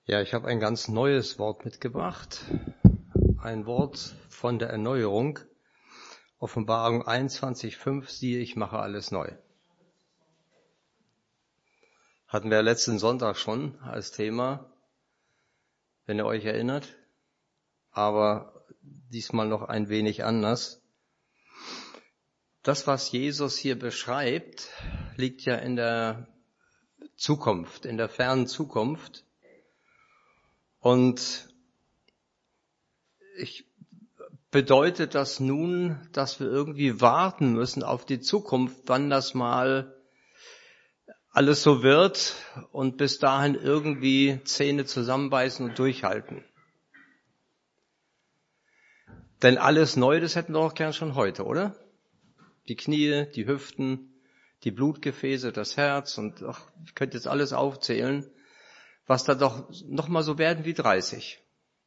Ja, ich habe ein ganz neues Wort mitgebracht. Ein Wort von der Erneuerung. Offenbarung 21,5, siehe, ich mache alles neu. Hatten wir letzten Sonntag schon als Thema, wenn ihr euch erinnert. Aber diesmal noch ein wenig anders. Das, was Jesus hier beschreibt, liegt ja in der Zukunft, in der fernen Zukunft. Und bedeutet das nun, dass wir irgendwie warten müssen auf die Zukunft, wann das mal alles so wird und bis dahin irgendwie Zähne zusammenbeißen und durchhalten? Denn alles neu, das hätten wir doch gern schon heute, oder? Die Knie, die Hüften, die Blutgefäße, das Herz und ich könnte jetzt alles aufzählen, was da doch noch mal so werden wie 30,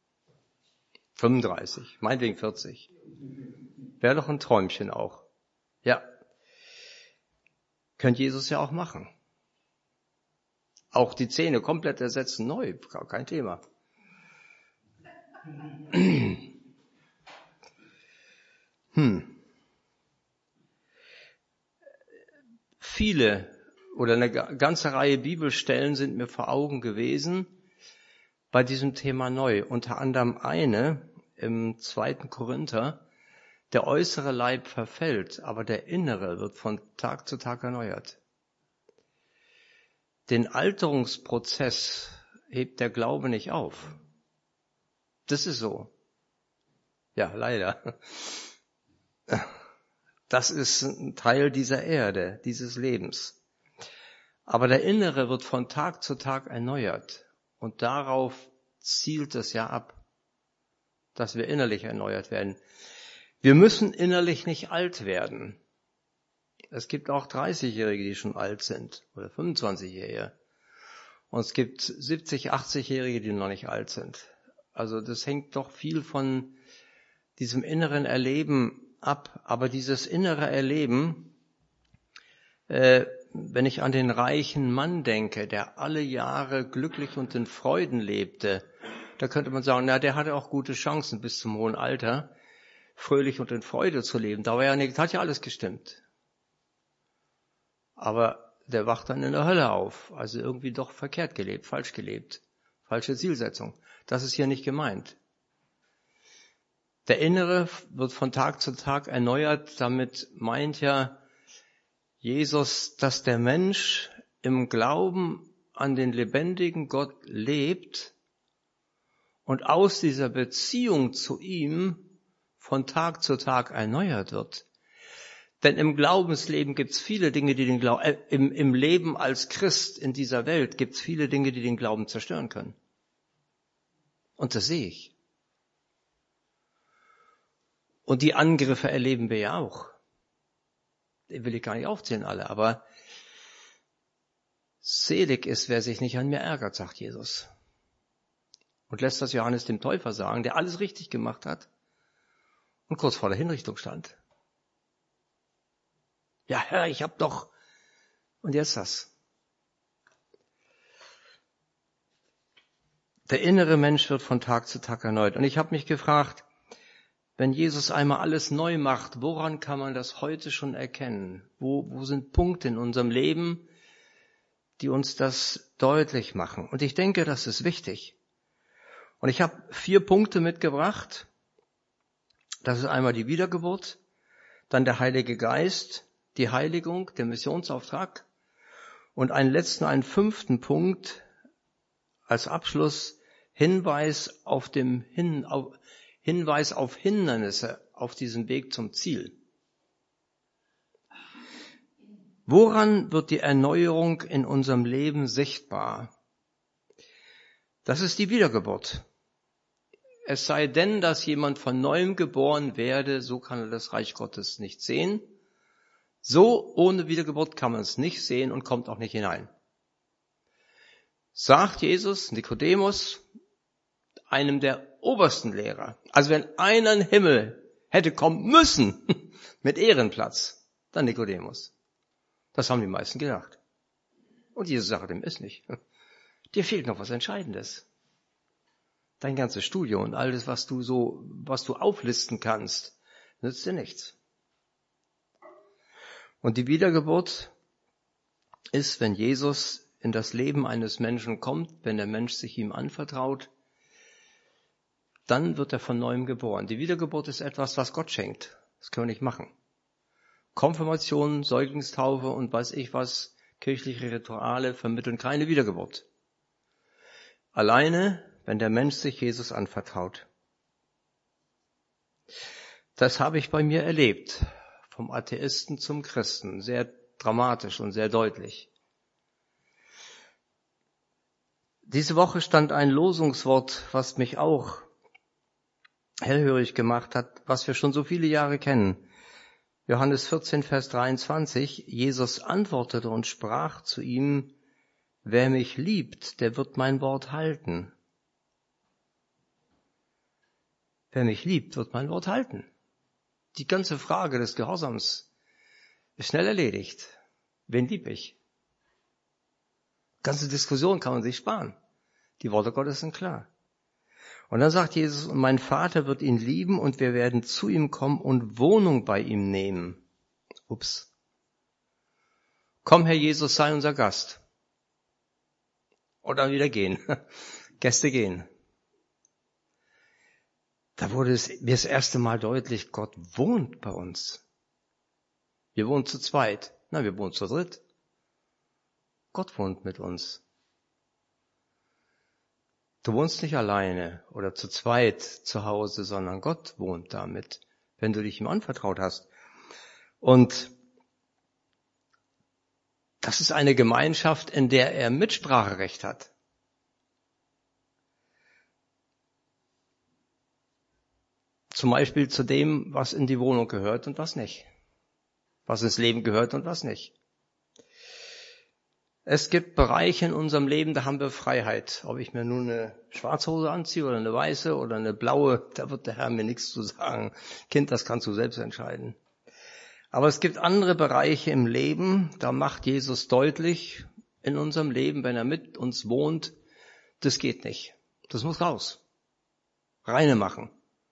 35, meinetwegen 40. Wäre doch ein Träumchen auch. Ja, könnte Jesus ja auch machen. Auch die Zähne komplett ersetzen, neu, kein Thema. Viele oder eine ganze Reihe Bibelstellen sind mir vor Augen gewesen bei diesem Thema neu. Unter anderem eine im 2. Korinther: Der äußere Leib verfällt, aber der innere wird von Tag zu Tag erneuert. Den Alterungsprozess hebt der Glaube nicht auf. Das ist so. Ja, leider. Das ist ein Teil dieser Erde, dieses Lebens. Aber der Innere wird von Tag zu Tag erneuert. Und darauf zielt es ja ab, dass wir innerlich erneuert werden. Wir müssen innerlich nicht alt werden. Es gibt auch 30-Jährige, die schon alt sind, oder 25-Jährige. Und es gibt 70-, 80-Jährige, die noch nicht alt sind. Also das hängt doch viel von diesem inneren Erleben ab. Aber dieses innere Erleben, wenn ich an den reichen Mann denke, der alle Jahre glücklich und in Freuden lebte, da könnte man sagen, na, der hatte auch gute Chancen bis zum hohen Alter, fröhlich und in Freude zu leben. Da war ja nicht, hat ja alles gestimmt. Aber der wacht dann in der Hölle auf, also irgendwie doch verkehrt gelebt, falsche Zielsetzung. Das ist hier nicht gemeint. Der Innere wird von Tag zu Tag erneuert, damit meint ja Jesus, dass der Mensch im Glauben an den lebendigen Gott lebt und aus dieser Beziehung zu ihm von Tag zu Tag erneuert wird. Denn im Glaubensleben gibt es viele Dinge, die den Glauben, im Leben als Christ in dieser Welt gibt es viele Dinge, die den Glauben zerstören können. Und das sehe ich. Und die Angriffe erleben wir ja auch. Die will ich gar nicht aufzählen alle, aber selig ist, wer sich nicht an mir ärgert, sagt Jesus. Und lässt das Johannes dem Täufer sagen, der alles richtig gemacht hat und kurz vor der Hinrichtung stand. Ja, Herr, ich hab doch. Und jetzt das. Der innere Mensch wird von Tag zu Tag erneuert. Und ich habe mich gefragt, wenn Jesus einmal alles neu macht, woran kann man das heute schon erkennen? Wo sind Punkte in unserem Leben, die uns das deutlich machen? Und ich denke, das ist wichtig. Und ich habe 4 Punkte mitgebracht. Das ist einmal die Wiedergeburt, dann der Heilige Geist, die Heiligung, der Missionsauftrag und einen 5. Punkt als Abschluss, Hinweis auf Hindernisse auf diesem Weg zum Ziel. Woran wird die Erneuerung in unserem Leben sichtbar? Das ist die Wiedergeburt. Es sei denn, dass jemand von Neuem geboren werde, so kann er das Reich Gottes nicht sehen. So ohne Wiedergeburt kann man es nicht sehen und kommt auch nicht hinein. Sagt Jesus Nikodemus, einem der obersten Lehrer. Also wenn einer in den Himmel hätte kommen müssen mit Ehrenplatz, dann Nikodemus. Das haben die meisten gedacht. Und Jesus sagt ihm, ist nicht. Dir fehlt noch was Entscheidendes. Dein ganzes Studium und alles, was du auflisten kannst, nützt dir nichts. Und die Wiedergeburt ist, wenn Jesus in das Leben eines Menschen kommt, wenn der Mensch sich ihm anvertraut, dann wird er von neuem geboren. Die Wiedergeburt ist etwas, was Gott schenkt. Das können wir nicht machen. Konfirmation, Säuglingstaufe und weiß ich was, kirchliche Rituale vermitteln keine Wiedergeburt. Alleine, wenn der Mensch sich Jesus anvertraut. Das habe ich bei mir erlebt, vom Atheisten zum Christen, sehr dramatisch und sehr deutlich. Diese Woche stand ein Losungswort, was mich auch hellhörig gemacht hat, was wir schon so viele Jahre kennen. Johannes 14, Vers 23, Jesus antwortete und sprach zu ihm, wer mich liebt, der wird mein Wort halten. Wer mich liebt, wird mein Wort halten. Die ganze Frage des Gehorsams ist schnell erledigt. Wen lieb ich? Ganze Diskussion kann man sich sparen. Die Worte Gottes sind klar. Und dann sagt Jesus, und mein Vater wird ihn lieben und wir werden zu ihm kommen und Wohnung bei ihm nehmen. Ups. Komm, Herr Jesus, sei unser Gast. Oder wieder gehen. Gäste gehen. Da wurde es mir das erste Mal deutlich, Gott wohnt bei uns. Wir wohnen zu zweit. Nein, wir wohnen zu dritt. Gott wohnt mit uns. Du wohnst nicht alleine oder zu zweit zu Hause, sondern Gott wohnt damit, wenn du dich ihm anvertraut hast. Und das ist eine Gemeinschaft, in der er Mitspracherecht hat. Zum Beispiel zu dem, was in die Wohnung gehört und was nicht. Was ins Leben gehört und was nicht. Es gibt Bereiche in unserem Leben, da haben wir Freiheit. Ob ich mir nun eine schwarze Hose anziehe oder eine weiße oder eine blaue, da wird der Herr mir nichts zu sagen. Kind, das kannst du selbst entscheiden. Aber es gibt andere Bereiche im Leben, da macht Jesus deutlich in unserem Leben, wenn er mit uns wohnt, das geht nicht. Das muss raus. Reine machen.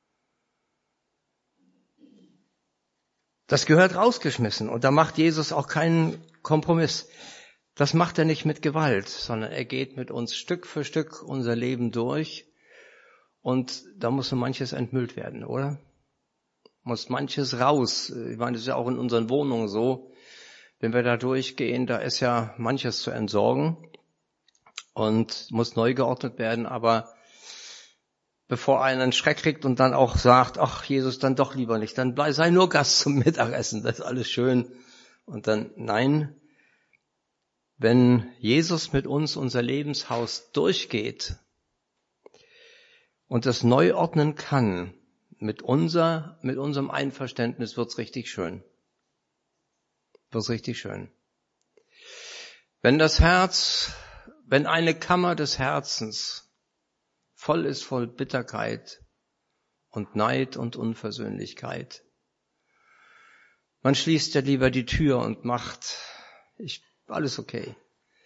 Das gehört rausgeschmissen und da macht Jesus auch keinen Kompromiss. Das macht er nicht mit Gewalt, sondern er geht mit uns Stück für Stück unser Leben durch und da muss so manches entmüllt werden, oder? Muss manches raus. Ich meine, das ist ja auch in unseren Wohnungen so. Wenn wir da durchgehen, da ist ja manches zu entsorgen und muss neu geordnet werden, aber bevor einer einen Schreck kriegt und dann auch sagt, ach Jesus, dann doch lieber nicht, dann sei nur Gast zum Mittagessen, das ist alles schön. Und dann, nein, wenn Jesus mit uns unser Lebenshaus durchgeht und das neu ordnen kann, mit unserem Einverständnis wird's richtig schön. Wird's richtig schön. Wenn eine Kammer des Herzens voll ist voll Bitterkeit und Neid und Unversöhnlichkeit, man schließt ja lieber die Tür und macht, alles okay.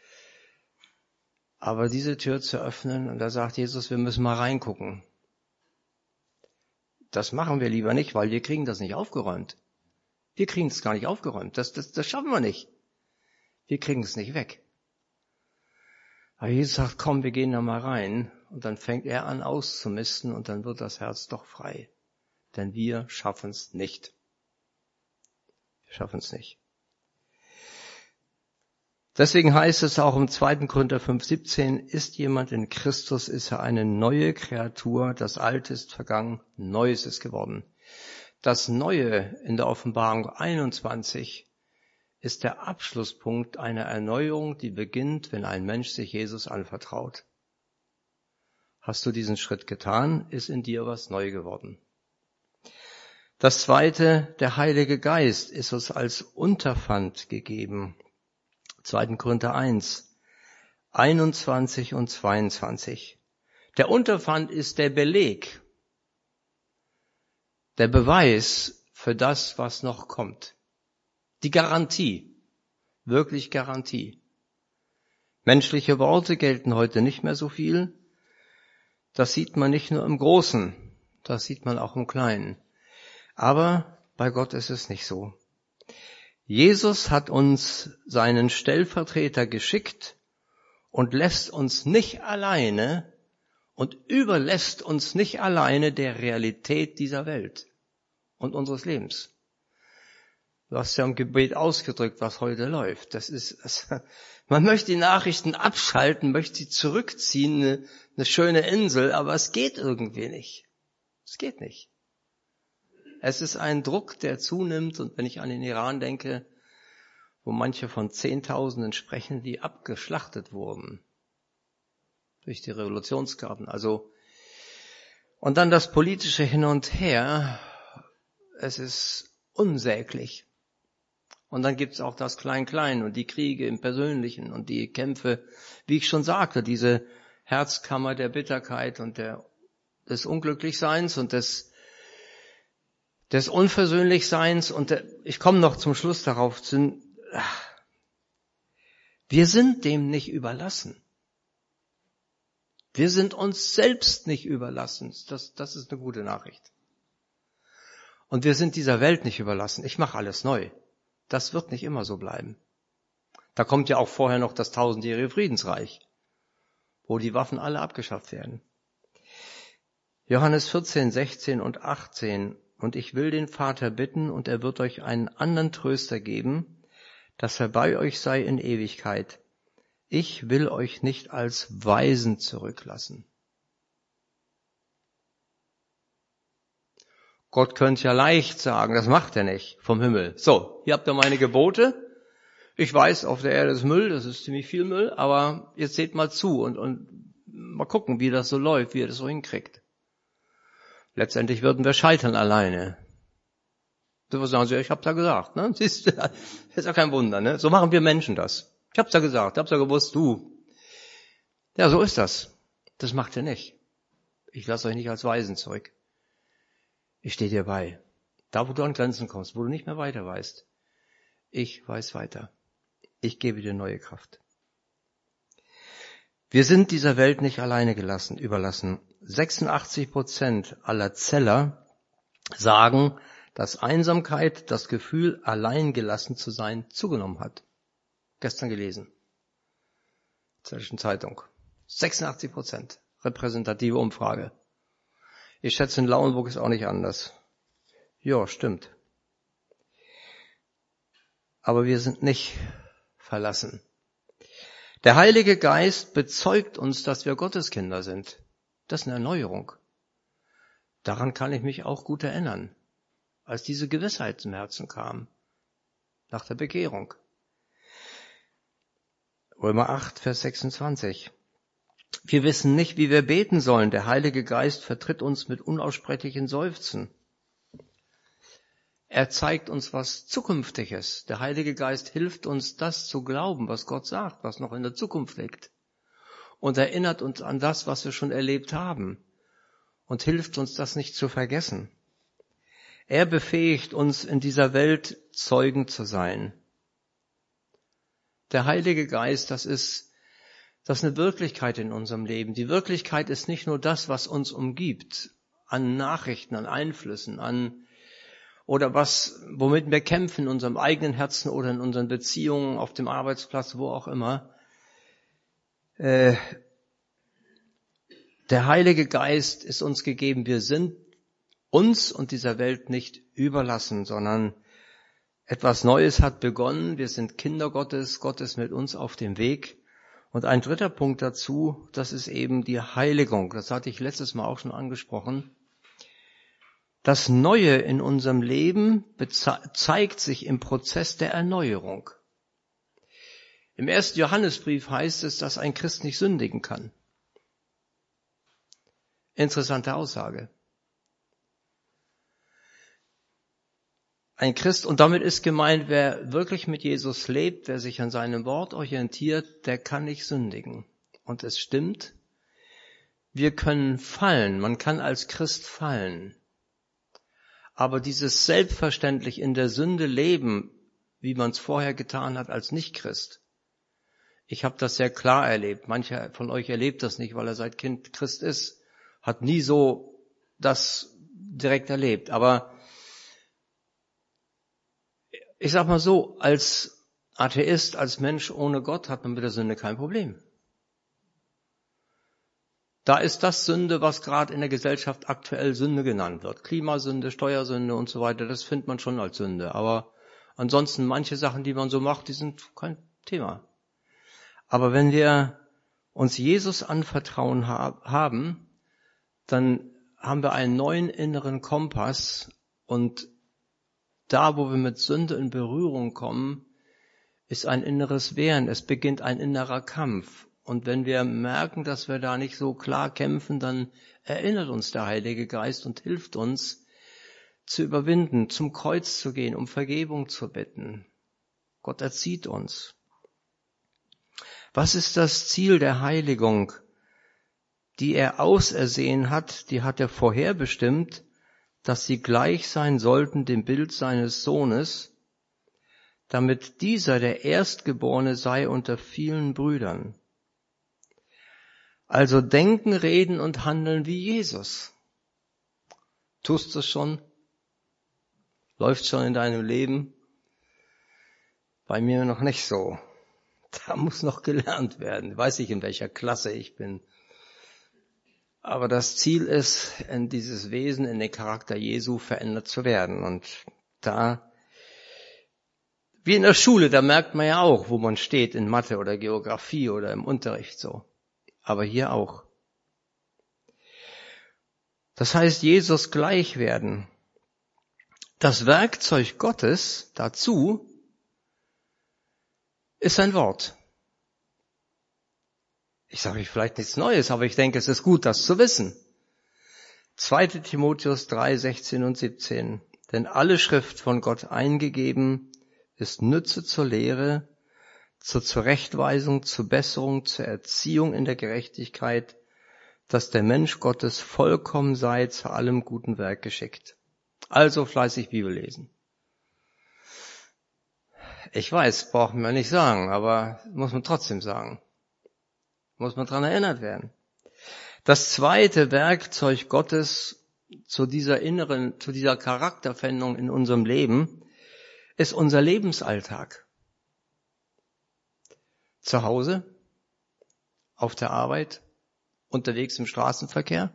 Aber diese Tür zu öffnen, und da sagt Jesus, wir müssen mal reingucken. Das machen wir lieber nicht, weil wir kriegen das nicht aufgeräumt. Wir kriegen es gar nicht aufgeräumt. Das schaffen wir nicht. Wir kriegen es nicht weg. Aber Jesus sagt, komm, wir gehen da mal rein. Und dann fängt er an auszumisten und dann wird das Herz doch frei. Denn wir schaffen es nicht. Wir schaffen es nicht. Deswegen heißt es auch im 2. Korinther 5,17, ist jemand in Christus, ist er eine neue Kreatur, das Alte ist vergangen, Neues ist geworden. Das Neue in der Offenbarung 21 ist der Abschlusspunkt einer Erneuerung, die beginnt, wenn ein Mensch sich Jesus anvertraut. Hast du diesen Schritt getan, ist in dir was neu geworden. Das Zweite, der Heilige Geist ist uns als Unterpfand gegeben. 2. Korinther 1, 21 und 22. Der Unterpfand ist der Beleg, der Beweis für das, was noch kommt. Die Garantie, wirklich Garantie. Menschliche Worte gelten heute nicht mehr so viel. Das sieht man nicht nur im Großen, das sieht man auch im Kleinen. Aber bei Gott ist es nicht so. Jesus hat uns seinen Stellvertreter geschickt und lässt uns nicht alleine und überlässt uns nicht alleine der Realität dieser Welt und unseres Lebens. Du hast ja im Gebet ausgedrückt, was heute läuft. Man möchte die Nachrichten abschalten, möchte sie zurückziehen, eine schöne Insel, aber es geht irgendwie nicht. Es geht nicht. Es ist ein Druck, der zunimmt, und wenn ich an den Iran denke, wo manche von Zehntausenden sprechen, die abgeschlachtet wurden durch die Revolutionsgarden. Und dann das politische Hin und Her, es ist unsäglich. Und dann gibt's auch das Klein-Klein und die Kriege im Persönlichen und die Kämpfe, wie ich schon sagte, diese Herzkammer der Bitterkeit und des Unglücklichseins und des Unversöhnlichseins. Und ich komme noch zum Schluss darauf, wir sind dem nicht überlassen. Wir sind uns selbst nicht überlassen. Das ist eine gute Nachricht. Und wir sind dieser Welt nicht überlassen. Ich mache alles neu. Das wird nicht immer so bleiben. Da kommt ja auch vorher noch das 1000-jährige Friedensreich, wo die Waffen alle abgeschafft werden. Johannes 14, 16 und 18. Und ich will den Vater bitten, und er wird euch einen anderen Tröster geben, dass er bei euch sei in Ewigkeit. Ich will euch nicht als Waisen zurücklassen. Gott könnte ja leicht sagen, das macht er nicht vom Himmel. So, hier habt ihr meine Gebote. Ich weiß, auf der Erde ist Müll, das ist ziemlich viel Müll, aber jetzt seht mal zu und mal gucken, wie das so läuft, wie ihr das so hinkriegt. Letztendlich würden wir scheitern alleine. So sagen sie, ich hab's ja gesagt, ne? Siehst du, ist ja kein Wunder, ne? So machen wir Menschen das. Ich hab's ja gesagt, hab's ja gewusst, du. Ja, so ist das. Das macht er nicht. Ich lasse euch nicht als Waisen zurück. Ich stehe dir bei. Da, wo du an Grenzen kommst, wo du nicht mehr weiter weißt. Ich weiß weiter. Ich gebe dir neue Kraft. Wir sind dieser Welt nicht alleine überlassen. 86% aller Zeller sagen, dass Einsamkeit, das Gefühl, allein gelassen zu sein, zugenommen hat. Gestern gelesen. Zellischen Zeitung. 86%. Repräsentative Umfrage. Ich schätze, in Lauenburg ist auch nicht anders. Ja, stimmt. Aber wir sind nicht verlassen. Der Heilige Geist bezeugt uns, dass wir Gotteskinder sind. Das ist eine Erneuerung. Daran kann ich mich auch gut erinnern, als diese Gewissheit zum Herzen kam, nach der Bekehrung. Römer 8, Vers 26. Wir wissen nicht, wie wir beten sollen. Der Heilige Geist vertritt uns mit unaussprechlichen Seufzen. Er zeigt uns was Zukünftiges. Der Heilige Geist hilft uns, das zu glauben, was Gott sagt, was noch in der Zukunft liegt. Und erinnert uns an das, was wir schon erlebt haben. Und hilft uns, das nicht zu vergessen. Er befähigt uns, in dieser Welt Zeugen zu sein. Der Heilige Geist, das ist eine Wirklichkeit in unserem Leben. Die Wirklichkeit ist nicht nur das, was uns umgibt, an Nachrichten, an Einflüssen, oder womit wir kämpfen in unserem eigenen Herzen oder in unseren Beziehungen, auf dem Arbeitsplatz, wo auch immer. Der Heilige Geist ist uns gegeben. Wir sind uns und dieser Welt nicht überlassen, sondern etwas Neues hat begonnen. Wir sind Kinder Gottes. Gott ist mit uns auf dem Weg. Und ein dritter Punkt dazu, das ist eben die Heiligung. Das hatte ich letztes Mal auch schon angesprochen. Das Neue in unserem Leben zeigt sich im Prozess der Erneuerung. Im 1. Johannesbrief heißt es, dass ein Christ nicht sündigen kann. Interessante Aussage. Ein Christ, und damit ist gemeint, wer wirklich mit Jesus lebt, wer sich an seinem Wort orientiert, der kann nicht sündigen. Und es stimmt, wir können fallen, man kann als Christ fallen. Aber dieses selbstverständlich in der Sünde leben, wie man es vorher getan hat als Nicht-Christ, ich habe das sehr klar erlebt. Mancher von euch erlebt das nicht, weil er seit Kind Christ ist hat nie so das direkt erlebt. Aber ich sag mal so, als Atheist, als Mensch ohne Gott hat man mit der Sünde kein Problem. Da ist das Sünde, was gerade in der Gesellschaft aktuell Sünde genannt wird. Klimasünde, Steuersünde und so weiter, das findet man schon als Sünde. Aber ansonsten manche Sachen, die man so macht, die sind kein Thema. Aber wenn wir uns Jesus anvertrauen haben, dann haben wir einen neuen inneren Kompass und da, wo wir mit Sünde in Berührung kommen, ist ein inneres Wehren. Es beginnt ein innerer Kampf. Und wenn wir merken, dass wir da nicht so klar kämpfen, dann erinnert uns der Heilige Geist und hilft uns zu überwinden, zum Kreuz zu gehen, um Vergebung zu bitten. Gott erzieht uns. Was ist das Ziel der Heiligung, die er ausersehen hat, die hat er vorherbestimmt, dass sie gleich sein sollten dem Bild seines Sohnes, damit dieser der Erstgeborene sei unter vielen Brüdern. Also denken, reden und handeln wie Jesus. Tust du es schon? Läuft schon in deinem Leben? Bei mir noch nicht so. Da muss noch gelernt werden. Ich weiß nicht, in welcher Klasse ich bin. Aber das Ziel ist, in dieses Wesen, in den Charakter Jesu verändert zu werden. Und da, wie in der Schule, da merkt man ja auch, wo man steht in Mathe oder Geografie oder im Unterricht so. Aber hier auch. Das heißt, Jesus gleich werden. Das Werkzeug Gottes dazu ist sein Wort. Ich sage euch vielleicht nichts Neues, aber ich denke, es ist gut, das zu wissen. 2. Timotheus 3, 16 und 17. Denn alle Schrift von Gott eingegeben ist Nütze zur Lehre, zur Zurechtweisung, zur Besserung, zur Erziehung in der Gerechtigkeit, dass der Mensch Gottes vollkommen sei, zu allem guten Werk geschickt. Also fleißig Bibel lesen. Ich weiß, braucht man nicht sagen, aber muss man trotzdem sagen. Muss man dran erinnert werden. Das zweite Werkzeug Gottes zu dieser Charakterveränderung in unserem Leben ist unser Lebensalltag. Zu Hause, auf der Arbeit, unterwegs im Straßenverkehr.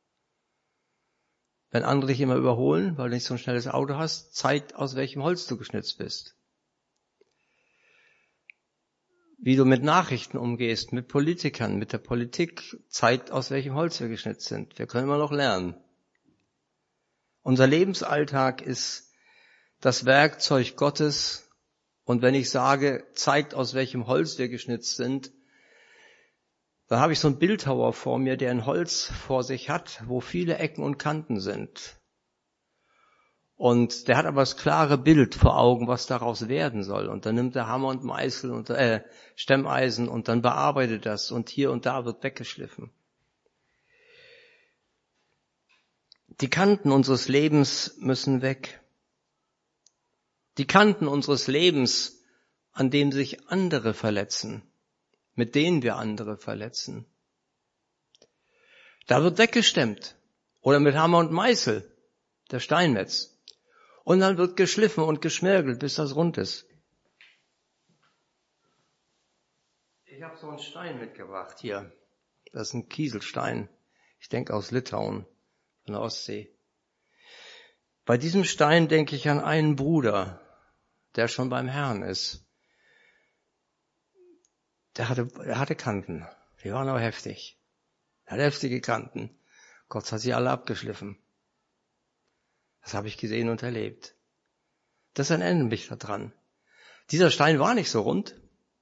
Wenn andere dich immer überholen, weil du nicht so ein schnelles Auto hast, zeigt, aus welchem Holz du geschnitzt bist. Wie du mit Nachrichten umgehst, mit Politikern, mit der Politik, zeigt, aus welchem Holz wir geschnitzt sind. Wir können immer noch lernen. Unser Lebensalltag ist das Werkzeug Gottes. Und wenn ich sage, zeigt, aus welchem Holz wir geschnitzt sind, dann habe ich so einen Bildhauer vor mir, der ein Holz vor sich hat, wo viele Ecken und Kanten sind. Und der hat aber das klare Bild vor Augen, was daraus werden soll. Und dann nimmt er Hammer und Meißel und Stemmeisen und dann bearbeitet das und hier und da wird weggeschliffen. Die Kanten unseres Lebens müssen weg. Die Kanten unseres Lebens, an denen sich andere verletzen, mit denen wir andere verletzen. Da wird weggestemmt. Oder mit Hammer und Meißel, der Steinmetz. Und dann wird geschliffen und geschmirgelt, bis das rund ist. Ich habe so einen Stein mitgebracht hier. Das ist ein Kieselstein. Ich denke aus Litauen, von der Ostsee. Bei diesem Stein denke ich an einen Bruder, der schon beim Herrn ist. Der hatte Kanten. Die waren aber heftig. Er hatte heftige Kanten. Gott hat sie alle abgeschliffen. Das habe ich gesehen und erlebt. Das erinnert mich daran. Dieser Stein war nicht so rund.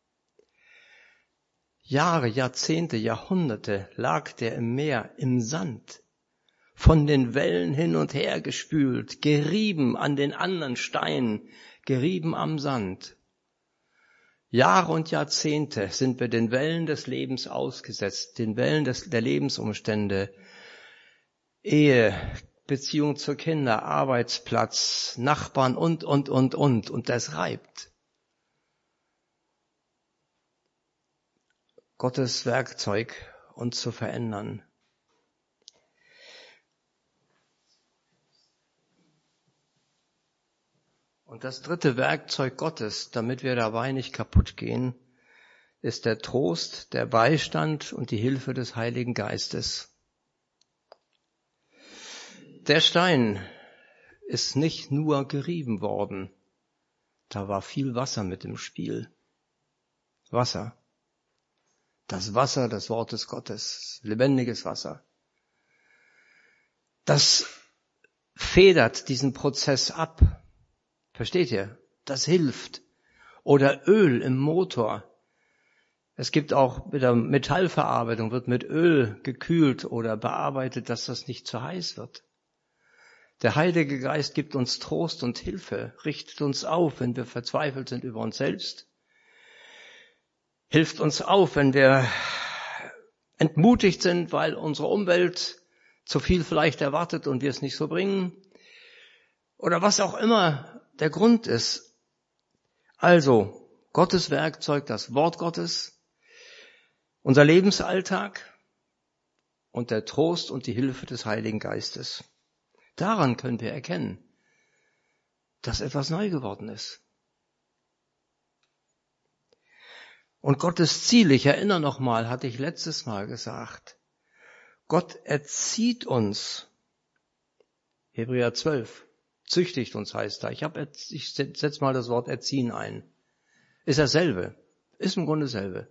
Jahre, Jahrzehnte, Jahrhunderte lag der im Meer, im Sand, von den Wellen hin und her gespült, gerieben an den anderen Steinen, gerieben am Sand. Jahre und Jahrzehnte sind wir den Wellen des Lebens ausgesetzt, den Wellen der Lebensumstände, Ehe, Beziehung zu Kindern, Arbeitsplatz, Nachbarn und das reibt. Gottes Werkzeug, uns zu verändern. Und das dritte Werkzeug Gottes, damit wir dabei nicht kaputt gehen, ist der Trost, der Beistand und die Hilfe des Heiligen Geistes. Der Stein ist nicht nur gerieben worden, da war viel Wasser mit im Spiel. Wasser. Das Wasser des Wortes Gottes, lebendiges Wasser. Das federt diesen Prozess ab. Versteht ihr? Das hilft. Oder Öl im Motor. Es gibt auch mit der Metallverarbeitung, wird mit Öl gekühlt oder bearbeitet, dass das nicht zu heiß wird. Der Heilige Geist gibt uns Trost und Hilfe, richtet uns auf, wenn wir verzweifelt sind über uns selbst, hilft uns auf, wenn wir entmutigt sind, weil unsere Umwelt zu viel vielleicht erwartet und wir es nicht so bringen, oder was auch immer der Grund ist. Also, Gottes Werkzeug, das Wort Gottes, unser Lebensalltag und der Trost und die Hilfe des Heiligen Geistes. Daran können wir erkennen, dass etwas neu geworden ist. Und Gottes Ziel, ich erinnere nochmal, hatte ich letztes Mal gesagt, Gott erzieht uns, Hebräer 12, züchtigt uns heißt da. Ich setze mal das Wort erziehen ein. Ist dasselbe, ist im Grunde dasselbe.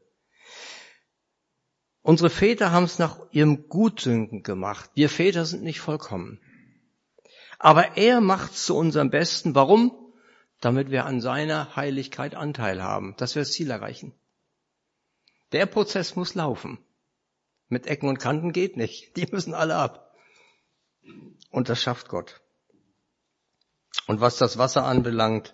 Unsere Väter haben es nach ihrem Gutdünken gemacht. Wir Väter sind nicht vollkommen. Aber er macht es zu unserem Besten. Warum? Damit wir an seiner Heiligkeit Anteil haben, dass wir das Ziel erreichen. Der Prozess muss laufen. Mit Ecken und Kanten geht nicht. Die müssen alle ab. Und das schafft Gott. Und was das Wasser anbelangt,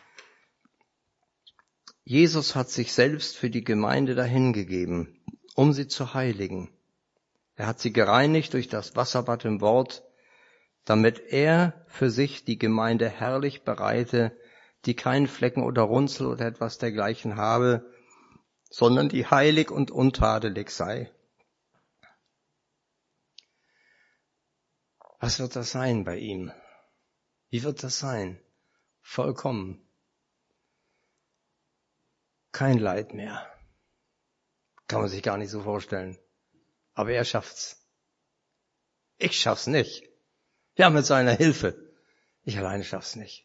Jesus hat sich selbst für die Gemeinde dahingegeben, um sie zu heiligen. Er hat sie gereinigt durch das Wasserbad im Wort, damit er für sich die Gemeinde herrlich bereite, die keinen Flecken oder Runzel oder etwas dergleichen habe, sondern die heilig und untadelig sei. Was wird das sein bei ihm? Wie wird das sein? Vollkommen. Kein Leid mehr. Kann man sich gar nicht so vorstellen. Aber er schafft's. Ich schaff's nicht. Ja, mit seiner Hilfe. Ich alleine schaff's nicht.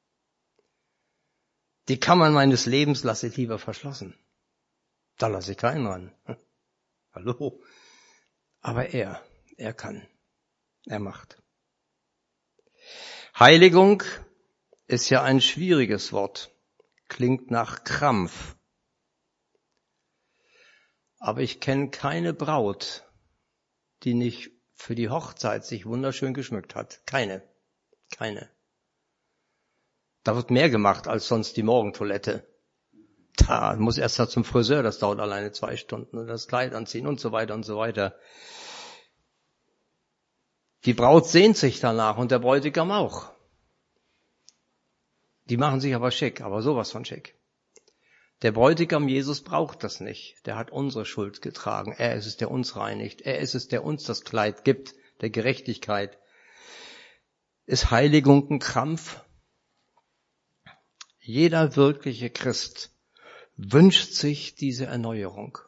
Die Kammern meines Lebens lasse ich lieber verschlossen. Da lasse ich keinen ran. Hallo. Aber er kann. Er macht. Heiligung ist ja ein schwieriges Wort. Klingt nach Krampf. Aber ich kenne keine Braut, die nicht für die Hochzeit sich wunderschön geschmückt hat. Keine. Da wird mehr gemacht als sonst die Morgentoilette. Da muss erst zum Friseur, das dauert alleine 2 Stunden, und das Kleid anziehen und so weiter und so weiter. Die Braut sehnt sich danach und der Bräutigam auch. Die machen sich aber schick, aber sowas von schick. Der Bräutigam Jesus braucht das nicht. Der hat unsere Schuld getragen. Er ist es, der uns reinigt. Er ist es, der uns das Kleid gibt, der Gerechtigkeit. Ist Heiligung ein Krampf? Jeder wirkliche Christ wünscht sich diese Erneuerung.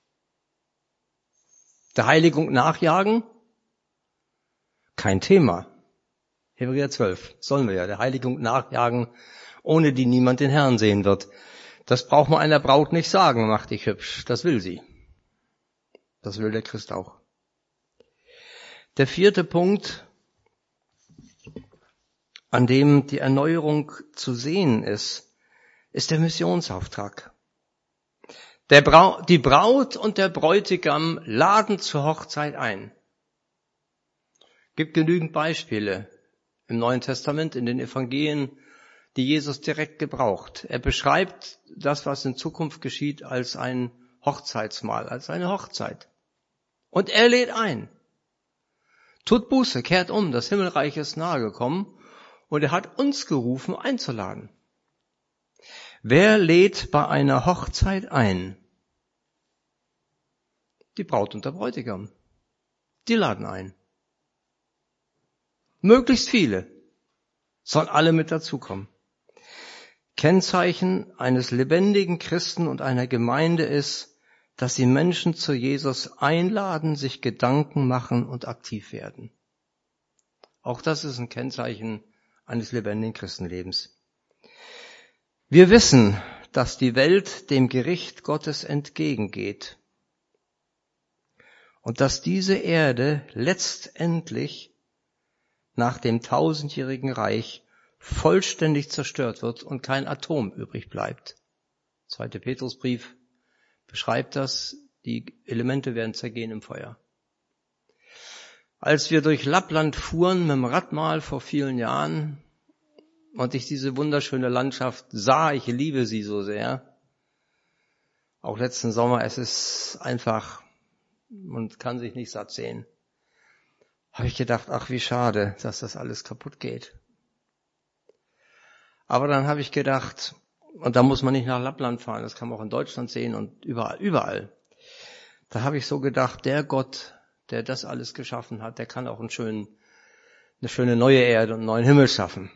Der Heiligung nachjagen? Kein Thema. Hebräer 12 sollen wir ja der Heiligung nachjagen, ohne die niemand den Herrn sehen wird. Das braucht man einer Braut nicht sagen, mach dich hübsch. Das will sie. Das will der Christ auch. Der 4. Punkt, an dem die Erneuerung zu sehen ist der Missionsauftrag. Die Braut und der Bräutigam laden zur Hochzeit ein. Gibt genügend Beispiele im Neuen Testament, in den Evangelien, die Jesus direkt gebraucht. Er beschreibt das, was in Zukunft geschieht, als ein Hochzeitsmahl, als eine Hochzeit. Und er lädt ein. Tut Buße, kehrt um, das Himmelreich ist nahe gekommen und er hat uns gerufen, einzuladen. Wer lädt bei einer Hochzeit ein? Die Braut und der Bräutigam. Die laden ein. Möglichst viele. Sollen alle mit dazukommen. Kennzeichen eines lebendigen Christen und einer Gemeinde ist, dass sie Menschen zu Jesus einladen, sich Gedanken machen und aktiv werden. Auch das ist ein Kennzeichen eines lebendigen Christenlebens. Wir wissen, dass die Welt dem Gericht Gottes entgegengeht und dass diese Erde letztendlich nach dem 1000-jährigen Reich vollständig zerstört wird und kein Atom übrig bleibt. 2. Petrusbrief beschreibt das, die Elemente werden zergehen im Feuer. Als wir durch Lappland fuhren mit dem Rad mal vor vielen Jahren und ich diese wunderschöne Landschaft sah, ich liebe sie so sehr, auch letzten Sommer, es ist einfach, man kann sich nicht satt sehen, habe ich gedacht, ach wie schade, dass das alles kaputt geht. Aber dann habe ich gedacht, und da muss man nicht nach Lappland fahren, das kann man auch in Deutschland sehen und überall. Da habe ich so gedacht, der Gott, der das alles geschaffen hat, der kann auch eine schöne neue Erde und einen neuen Himmel schaffen.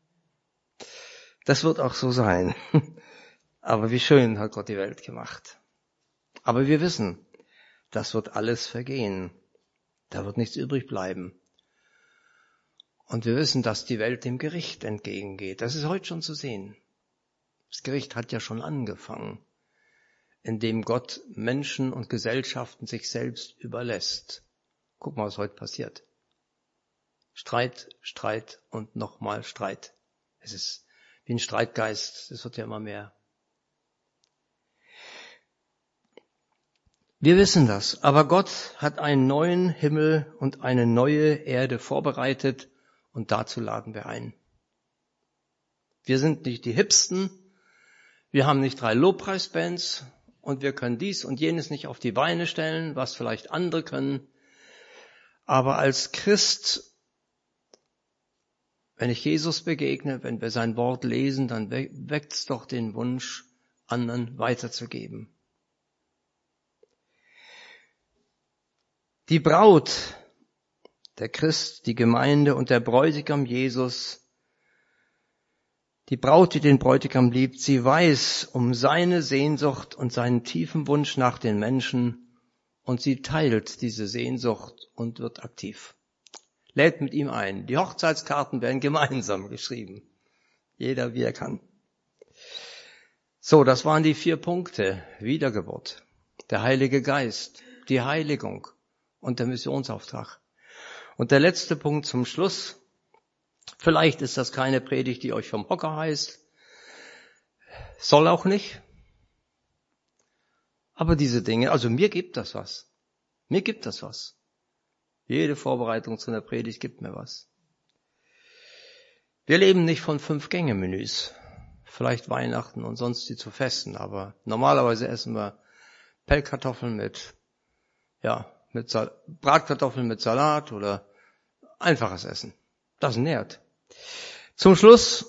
Das wird auch so sein. Aber wie schön hat Gott die Welt gemacht. Aber wir wissen, das wird alles vergehen. Da wird nichts übrig bleiben. Und wir wissen, dass die Welt dem Gericht entgegengeht. Das ist heute schon zu sehen. Das Gericht hat ja schon angefangen, indem Gott Menschen und Gesellschaften sich selbst überlässt. Guck mal, was heute passiert. Streit, Streit und nochmal Streit. Es ist wie ein Streitgeist, es wird ja immer mehr. Wir wissen das, aber Gott hat einen neuen Himmel und eine neue Erde vorbereitet und dazu laden wir ein. Wir sind nicht die Hipsten, wir haben nicht 3 Lobpreisbands und wir können dies und jenes nicht auf die Beine stellen, was vielleicht andere können. Aber als Christ, wenn ich Jesus begegne, wenn wir sein Wort lesen, dann weckt es doch den Wunsch, anderen weiterzugeben. Die Braut, der Christ, die Gemeinde und der Bräutigam Jesus, die Braut, die den Bräutigam liebt, sie weiß um seine Sehnsucht und seinen tiefen Wunsch nach den Menschen und sie teilt diese Sehnsucht und wird aktiv. Lädt mit ihm ein. Die Hochzeitskarten werden gemeinsam geschrieben. Jeder wie er kann. So, das waren die 4 Punkte. Wiedergeburt, der Heilige Geist, die Heiligung und der Missionsauftrag. Und der letzte Punkt zum Schluss. Vielleicht ist das keine Predigt, die euch vom Hocker heißt. Soll auch nicht. Aber diese Dinge, also mir gibt das was. Mir gibt das was. Jede Vorbereitung zu einer Predigt gibt mir was. Wir leben nicht von 5-Gänge-Menüs. Vielleicht Weihnachten und sonst die zu Festen, aber normalerweise essen wir Pellkartoffeln mit Bratkartoffeln mit Salat oder einfaches Essen. Das nährt. Zum Schluss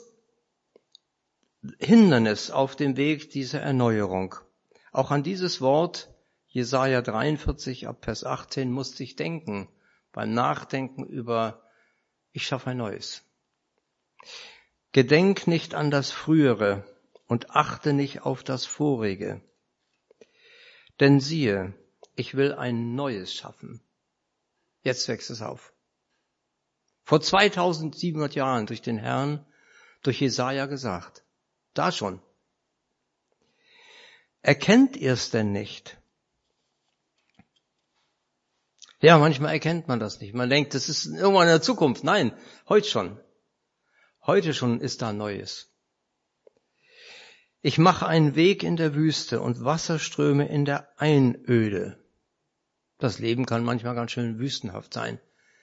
Hindernis auf dem Weg dieser Erneuerung. Auch an dieses Wort Jesaja 43 ab Vers 18 musste ich denken, beim Nachdenken über ich schaffe ein Neues. Gedenk nicht an das Frühere und achte nicht auf das Vorige. Denn siehe, ich will ein Neues schaffen. Jetzt wächst es auf. Vor 2700 Jahren durch den Herrn, durch Jesaja gesagt. Da schon. Erkennt ihr es denn nicht? Ja, manchmal erkennt man das nicht. Man denkt, das ist irgendwann in der Zukunft. Nein, heute schon. Heute schon ist da Neues. Ich mache einen Weg in der Wüste und Wasserströme in der Einöde. Das Leben kann manchmal ganz schön wüstenhaft sein.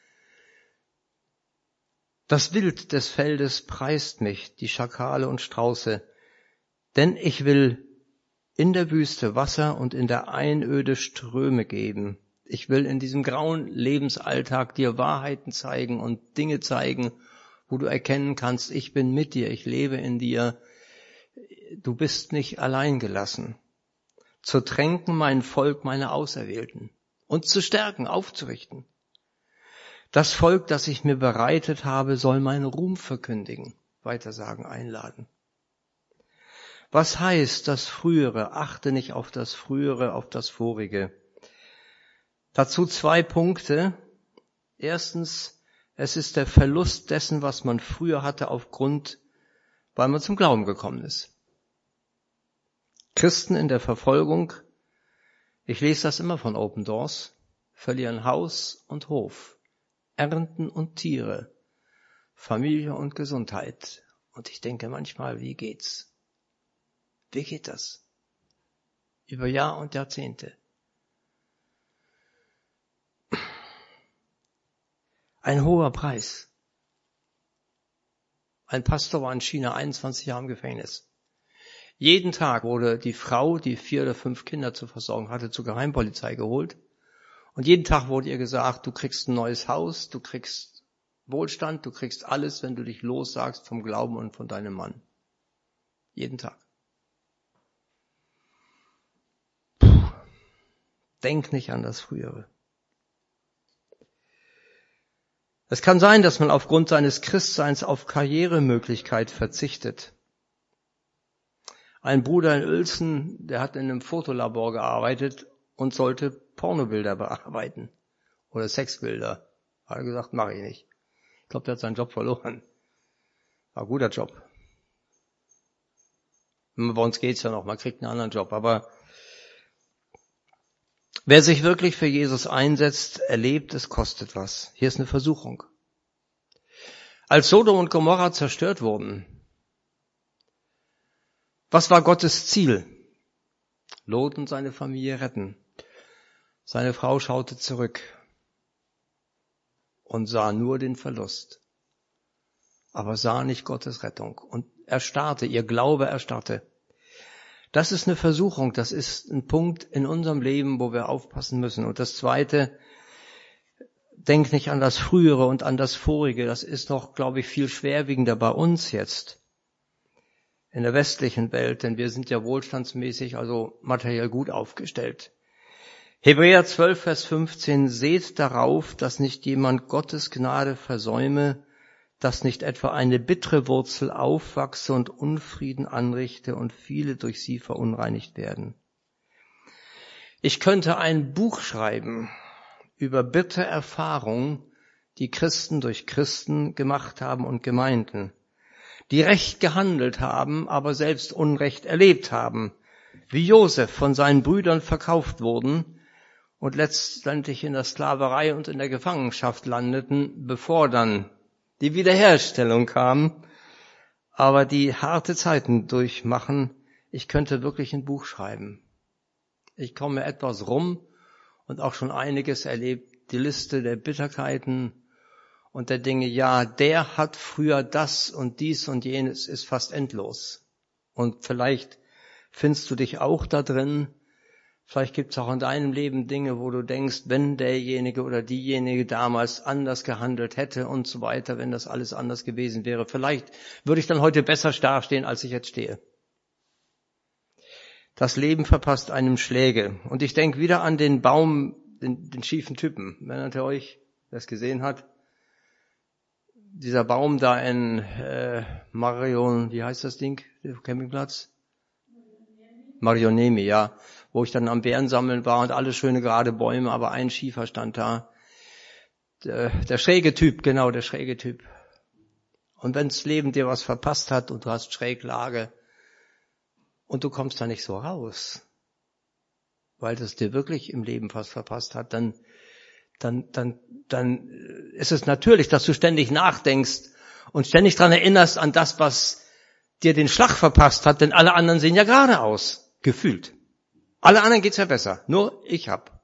Das Wild des Feldes preist mich, die Schakale und Strauße, denn ich will in der Wüste Wasser und in der Einöde Ströme geben. Ich will in diesem grauen Lebensalltag dir Wahrheiten zeigen und Dinge zeigen, wo du erkennen kannst, ich bin mit dir, ich lebe in dir, du bist nicht allein gelassen. Zu tränken mein Volk, meine Auserwählten, und zu stärken, aufzurichten. Das Volk, das ich mir bereitet habe, soll meinen Ruhm verkündigen, weitersagen, einladen. Was heißt das Frühere? Achte nicht auf das Frühere, auf das Vorige. Dazu 2 Punkte. Erstens, es ist der Verlust dessen, was man früher hatte, weil man zum Glauben gekommen ist. Christen in der Verfolgung, ich lese das immer von Open Doors, verlieren Haus und Hof, Ernten und Tiere, Familie und Gesundheit. Und ich denke manchmal, wie geht's? Wie geht das? Über Jahr und Jahrzehnte. Ein hoher Preis. Ein Pastor war in China 21 Jahre im Gefängnis. Jeden Tag wurde die Frau, die 4 oder 5 Kinder zu versorgen hatte, zur Geheimpolizei geholt. Und jeden Tag wurde ihr gesagt, du kriegst ein neues Haus, du kriegst Wohlstand, du kriegst alles, wenn du dich lossagst vom Glauben und von deinem Mann. Jeden Tag. Denk nicht an das Frühere. Es kann sein, dass man aufgrund seines Christseins auf Karrieremöglichkeit verzichtet. Ein Bruder in Uelzen, der hat in einem Fotolabor gearbeitet und sollte Pornobilder bearbeiten oder Sexbilder. Hat er gesagt, mache ich nicht. Ich glaube, der hat seinen Job verloren. War ein guter Job. Bei uns geht's ja noch, man kriegt einen anderen Job. Aber wer sich wirklich für Jesus einsetzt, erlebt, es kostet was. Hier ist eine Versuchung. Als Sodom und Gomorra zerstört wurden, was war Gottes Ziel? Lot und seine Familie retten. Seine Frau schaute zurück und sah nur den Verlust, aber sah nicht Gottes Rettung und erstarrte, ihr Glaube erstarrte. Das ist eine Versuchung, das ist ein Punkt in unserem Leben, wo wir aufpassen müssen. Und das Zweite, denk nicht an das Frühere und an das Vorige, das ist noch, glaube ich, viel schwerwiegender bei uns jetzt in der westlichen Welt, denn wir sind ja wohlstandsmäßig, also materiell gut aufgestellt. Hebräer 12, Vers 15, seht darauf, dass nicht jemand Gottes Gnade versäume, dass nicht etwa eine bittere Wurzel aufwachse und Unfrieden anrichte und viele durch sie verunreinigt werden. Ich könnte ein Buch schreiben über bittere Erfahrungen, die Christen durch Christen gemacht haben und Gemeinden, die recht gehandelt haben, aber selbst Unrecht erlebt haben, wie Josef von seinen Brüdern verkauft wurden und letztendlich in der Sklaverei und in der Gefangenschaft landeten, bevor dann die Wiederherstellung kam, aber die harte Zeiten durchmachen. Ich könnte wirklich ein Buch schreiben. Ich komme etwas rum und auch schon einiges erlebt, die Liste der Bitterkeiten und der Dinge, ja, der hat früher das und dies und jenes, ist fast endlos. Und vielleicht findest du dich auch da drin. Vielleicht gibt es auch in deinem Leben Dinge, wo du denkst, wenn derjenige oder diejenige damals anders gehandelt hätte und so weiter, wenn das alles anders gewesen wäre, vielleicht würde ich dann heute besser dastehen, als ich jetzt stehe. Das Leben verpasst einem Schläge. Und ich denke wieder an den Baum, den schiefen Typen. Wenn ihr euch das gesehen hat, dieser Baum da in Marion, wie heißt das Ding, der Campingplatz? Marionemi, ja, wo ich dann am Beeren sammeln war und alle schöne gerade Bäume, aber ein Schiefer stand da. Der schräge Typ, genau, der schräge Typ. Und wenns Leben dir was verpasst hat und du hast Schräglage und du kommst da nicht so raus, weil das dir wirklich im Leben was verpasst hat, dann ist es natürlich, dass du ständig nachdenkst und ständig dran erinnerst an das, was dir den Schlag verpasst hat, denn alle anderen sehen ja gerade aus, gefühlt. Alle anderen geht's ja besser, nur ich hab.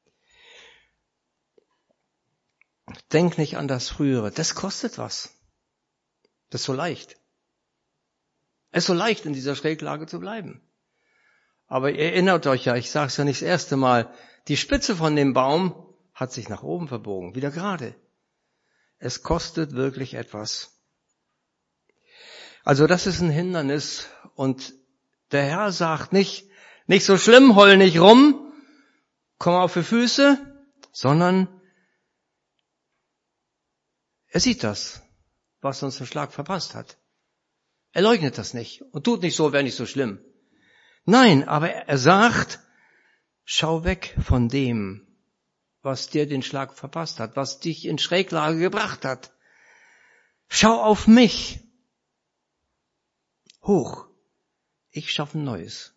Denk nicht an das Frühere, das kostet was. Das ist so leicht. Es ist so leicht, in dieser Schräglage zu bleiben. Aber ihr erinnert euch ja, ich sage es ja nicht das erste Mal, die Spitze von dem Baum hat sich nach oben verbogen, wieder gerade. Es kostet wirklich etwas. Also das ist ein Hindernis und der Herr sagt nicht so schlimm, heul nicht rum, komm auf die Füße, sondern er sieht das, was uns den Schlag verpasst hat. Er leugnet das nicht und tut nicht so, wäre nicht so schlimm. Nein, aber er sagt, schau weg von dem, was dir den Schlag verpasst hat, was dich in Schräglage gebracht hat. Schau auf mich. Hoch. Ich schaffe ein Neues.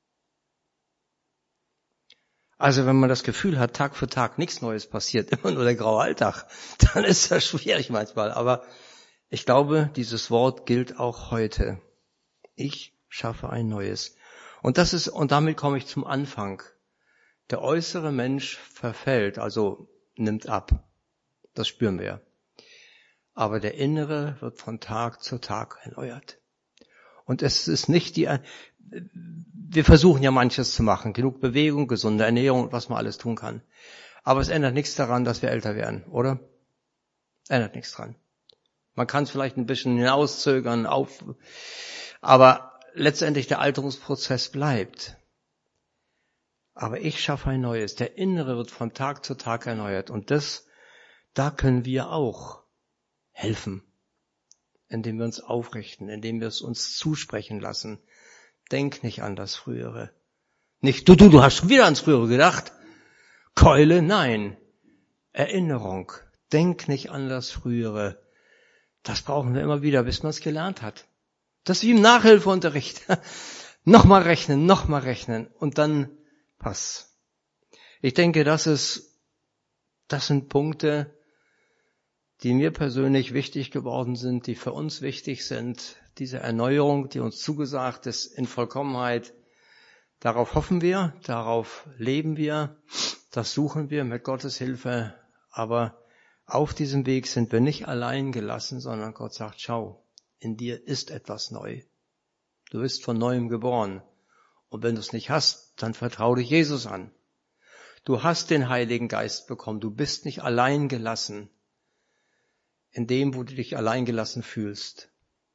Also wenn man das Gefühl hat, Tag für Tag nichts Neues passiert, immer nur der graue Alltag, dann ist das schwierig manchmal. Aber ich glaube, dieses Wort gilt auch heute. Ich schaffe ein Neues. Und damit komme ich zum Anfang. Der äußere Mensch verfällt, also nimmt ab. Das spüren wir. Aber der innere wird von Tag zu Tag erneuert. Und es ist nicht wir versuchen ja manches zu machen. Genug Bewegung, gesunde Ernährung, was man alles tun kann. Aber es ändert nichts daran, dass wir älter werden, oder? Ändert nichts dran. Man kann es vielleicht ein bisschen hinauszögern, aber letztendlich der Alterungsprozess bleibt. Aber ich schaffe ein Neues. Der Innere wird von Tag zu Tag erneuert. Und da können wir auch helfen, indem wir uns aufrichten, indem wir es uns zusprechen lassen. Denk nicht an das Frühere. Nicht, du hast schon wieder ans Frühere gedacht. Keule, nein. Erinnerung. Denk nicht an das Frühere. Das brauchen wir immer wieder, bis man es gelernt hat. Das ist wie im Nachhilfeunterricht. Nochmal rechnen und dann Pass. Ich denke, das sind Punkte, die mir persönlich wichtig geworden sind, die für uns wichtig sind. Diese Erneuerung, die uns zugesagt ist in Vollkommenheit, darauf hoffen wir, darauf leben wir, das suchen wir mit Gottes Hilfe. Aber auf diesem Weg sind wir nicht allein gelassen, sondern Gott sagt, schau, in dir ist etwas neu. Du bist von Neuem geboren. Und wenn du es nicht hast, dann vertrau dich Jesus an. Du hast den Heiligen Geist bekommen. Du bist nicht allein gelassen in dem, wo du dich allein gelassen fühlst.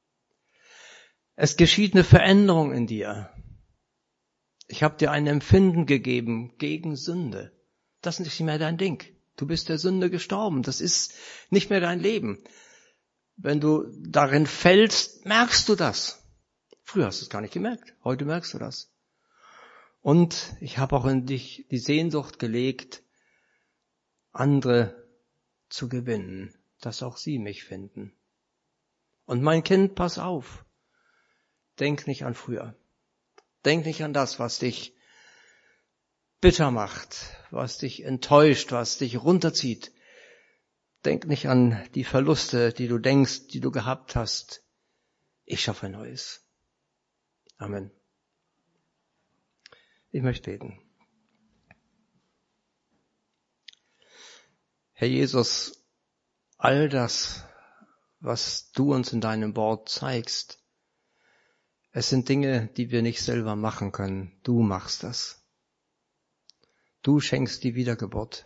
Es geschieht eine Veränderung in dir. Ich habe dir ein Empfinden gegeben gegen Sünde. Das ist nicht mehr dein Ding. Du bist der Sünde gestorben. Das ist nicht mehr dein Leben. Wenn du darin fällst, merkst du das. Früher hast du es gar nicht gemerkt. Heute merkst du das. Und ich habe auch in dich die Sehnsucht gelegt, andere zu gewinnen, dass auch sie mich finden. Und mein Kind, pass auf. Denk nicht an früher. Denk nicht an das, was dich bitter macht, was dich enttäuscht, was dich runterzieht. Denk nicht an die Verluste, die du denkst, die du gehabt hast. Ich schaffe ein Neues. Amen. Ich möchte beten. Herr Jesus, all das, was du uns in deinem Wort zeigst, es sind Dinge, die wir nicht selber machen können. Du machst das. Du schenkst die Wiedergeburt.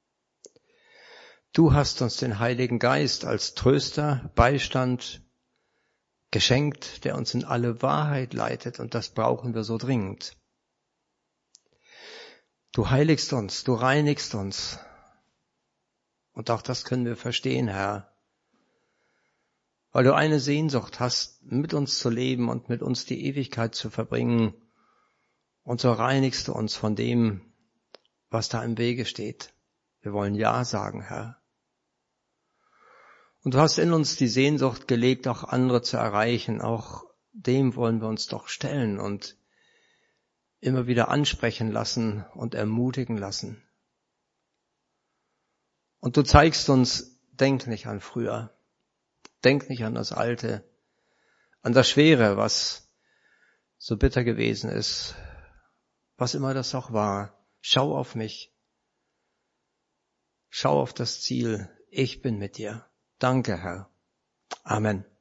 Du hast uns den Heiligen Geist als Tröster, Beistand geschenkt, der uns in alle Wahrheit leitet, und das brauchen wir so dringend. Du heiligst uns, du reinigst uns. Und auch das können wir verstehen, Herr. Weil du eine Sehnsucht hast, mit uns zu leben und mit uns die Ewigkeit zu verbringen. Und so reinigst du uns von dem, was da im Wege steht. Wir wollen Ja sagen, Herr. Und du hast in uns die Sehnsucht gelegt, auch andere zu erreichen. Auch dem wollen wir uns doch stellen und immer wieder ansprechen lassen und ermutigen lassen. Und du zeigst uns, denk nicht an früher. Denk nicht an das Alte, an das Schwere, was so bitter gewesen ist, was immer das auch war. Schau auf mich. Schau auf das Ziel. Ich bin mit dir. Danke, Herr. Amen.